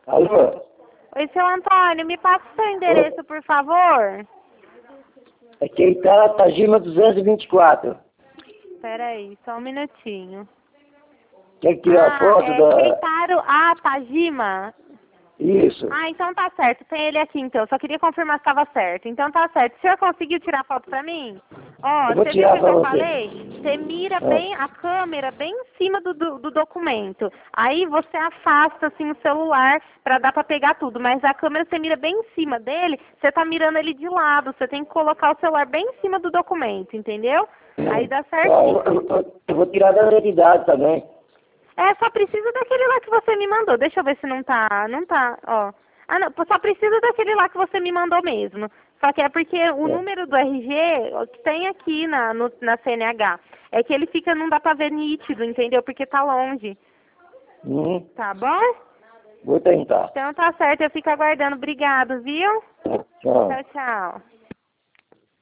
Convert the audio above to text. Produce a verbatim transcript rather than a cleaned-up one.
Alô? Oi, seu Antônio, me passa o seu endereço, Oi? por favor. Aqui está Tajima duzentos e vinte e quatro. Espera aí, só um minutinho. Quer tirar a Ah, foto é da... Keitaro A. Tajima. Isso. Ah, então tá certo. Tem ele aqui, então. Só queria confirmar se estava certo. Então tá certo. O senhor conseguiu tirar foto pra mim? Ó, Eu vou você viu o tirar que, que para eu você. falei? Você mira bem Ah, a câmera bem em cima do, do, do documento. Aí você afasta assim o celular pra dar pra pegar tudo. Mas a câmera você mira bem em cima dele, você tá mirando ele de lado. Você tem que colocar o celular bem em cima do documento, entendeu? Aí dá ó, eu, certinho. eu- eu vou tirar da identidade também. É, só precisa daquele lá que você me mandou. Deixa eu ver se não tá. Não tá, ó. Ah, não, só precisa daquele lá que você me mandou mesmo. Só que é porque o É. número do R G ó, que tem aqui na, no, na C N H é que ele fica, não dá pra ver nítido, entendeu? Porque tá longe. Uhum. Tá bom? Vou tentar. Então tá certo, eu fico aguardando. Obrigado, viu? Tchau. Tchau, tchau.